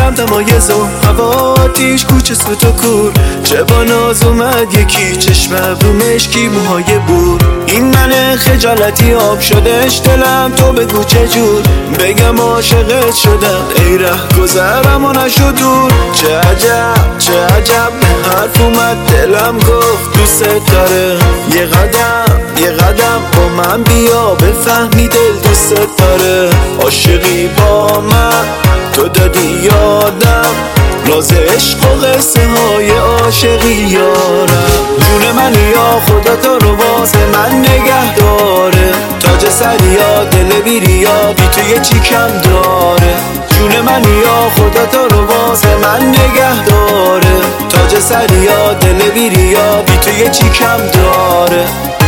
سمت مایز و هواتیش کوچه سوت و کور، چه با ناز اومد یکی چشم ابرو مشکی موهای بور. این من خجالتی آب شدش دلم، تو بگو چجور بگم عاشقت شدم، ای ره گذرم و نشد دور. چه عجب چه عجب به حرف اومد دلم گفت دوست داره، یه قدم با من بیا بفهمی دل دوست داره. عاشقی با من تو دادی یادم، راز عشق و قصه های عاشقی یارم. جون من یا خدا تو رو واسه من نگه داره، تاج سر یا دل بیریا بی تو یه چی کم داره. جون من یا خدا تو رو واسه من نگه داره، تاج سر یا دل بیریا بی تو یه چی کم داره.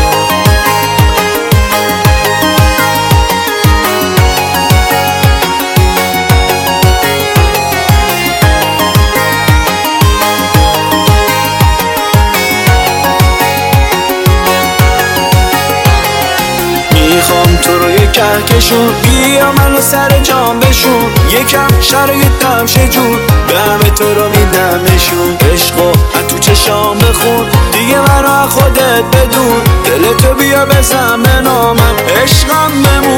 میخوام تو رو یک کهکشون، بیا منو سر جام بشون، یکم شرایطم شجون، به همه تو رو میدمشون. عشقو از تو چشام بخون، دیگه منو خودت بدون، دل تو بیا بزن به نامم، عشقم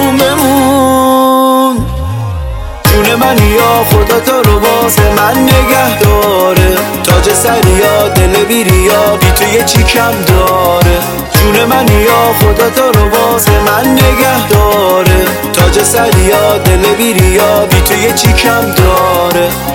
بمون. جون من یا خدا تو رو واسه من نگه داره، تاج سر یا دل بیریا بی تو یه چی کم داره. جون من یا خدا تو رو واسه من نگه داره، تاج سر یا دل بیریا بی تو یه چی کم داره.